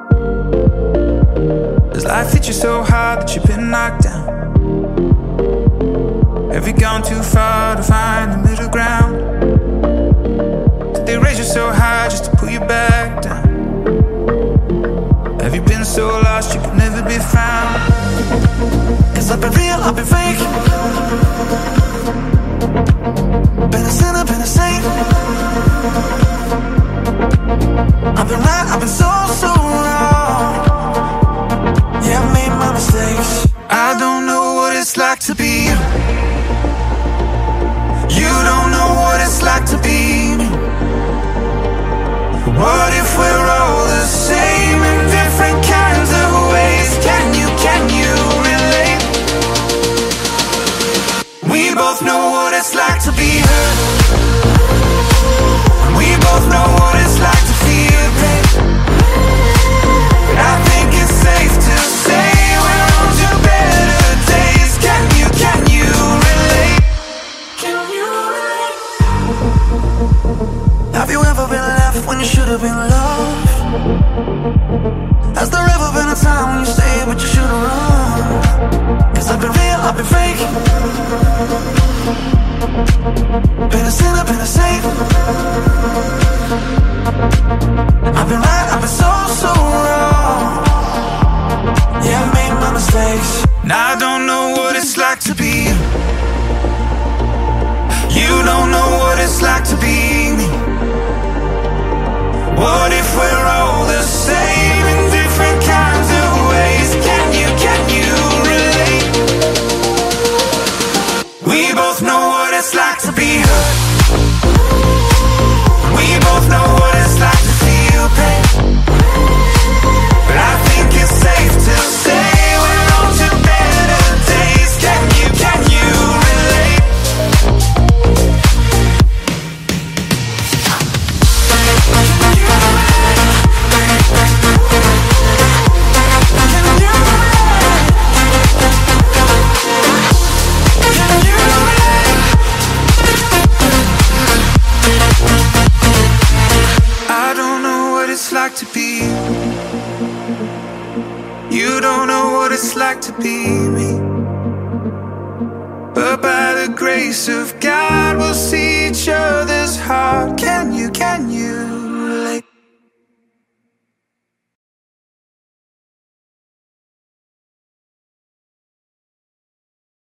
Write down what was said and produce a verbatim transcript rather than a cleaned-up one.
Does life hit you so hard that you've been knocked down? Have you gone too far to find the middle ground? Did they raise you so high just to pull you back down? Have you been so lost you could never be found? Cause I've been real, I've been fake. Been a sinner, been a saint. I've been right, I've been so, so wrong. Yeah, I made my mistakes. I don't know what it's like to be you. You don't know what it's like to be me. What if we're all the same in different kinds of ways? Can you, can you relate? We both know what it's like to be hurt. We both know what it's like to feel pain. I think it's safe to say we're on to better days. Can you, can you relate? Can you relate? Have you ever been left when you should have been loved? Has there ever been a time when you stayed but you should have run? Cause I've been real, I've been fake. Been a sinner, been a saint. I've been right, I've been so, so wrong. Yeah, I made my mistakes. Now I don't know what it's like to be you. You don't know what it's like to be me. What if we're all the same in different kinds of ways? Can you, can you relate? We both know what it's like to be hurt. We both know what it's like to feel pain. But I think it's safe to say we're on to better days. Can you, can you relate? I don't know what it's like to be you. You don't know what it's like to be me. But by the grace of God we'll see each other